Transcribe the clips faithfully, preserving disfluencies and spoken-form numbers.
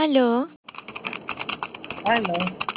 Aló, Aló,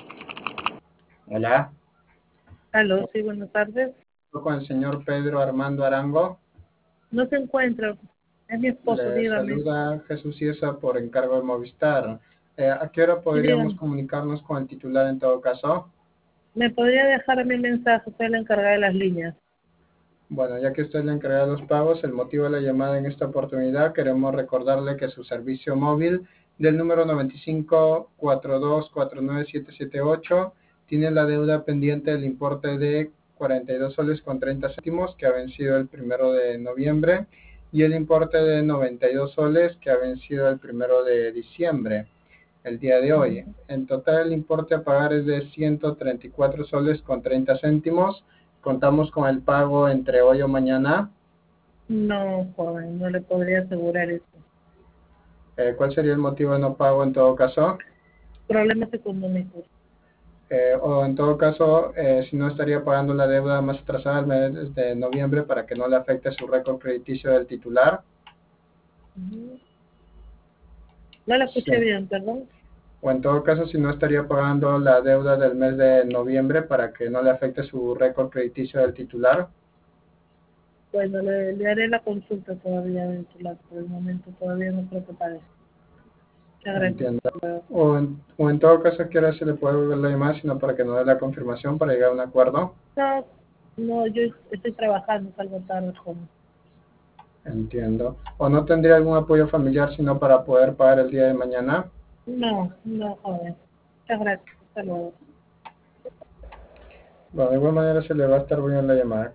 Hola, aló, sí, buenas tardes. con el señor Pedro Armando Arango. No se encuentra, es mi esposo, Le dígame. saluda Jesús Ciesa por encargo de Movistar. Eh, ¿a qué hora Sí, podríamos dígame. comunicarnos con el titular en todo caso? ¿Me podría dejar mi mensaje? Soy la encargada de las líneas. Bueno, ya que usted le encarga los pagos, el motivo de la llamada en esta oportunidad, queremos recordarle que su servicio móvil del número noventa y cinco, cuarenta y dos, cuarenta y nueve, setecientos setenta y ocho tiene la deuda pendiente del importe de cuarenta y dos soles con treinta céntimos que ha vencido el primero de noviembre y el importe de noventa y dos soles que ha vencido el primero de diciembre, el día de hoy. En total el importe a pagar es de ciento treinta y cuatro soles con treinta céntimos. Contamos con el pago entre hoy o mañana. No, joven, no le podría asegurar eso. Eh, ¿Cuál sería el motivo de no pago en todo caso? Problemas económicos. Eh, o en todo caso, eh, si no estaría pagando la deuda más atrasada al mes de noviembre para que no le afecte su récord crediticio del titular. Ujú. No la Sí. escuché bien, perdón. O en todo caso, si no estaría pagando la deuda del mes de noviembre para que no le afecte su récord crediticio del titular. Bueno, le, le haré la consulta todavía de su lado. Por el momento todavía no creo que parece. Muchas gracias. Entiendo. O en, o en todo caso, ¿qué hora se le puede volver la llamada, sino para que no dé la confirmación para llegar a un acuerdo? No, no, yo estoy trabajando, salgo tarde, joven. Entiendo. ¿O no tendría algún apoyo familiar sino para poder pagar el día de mañana? No, no, joven. Muchas gracias. Hasta luego. Bueno, de igual manera se le va a estar volviendo la llamada.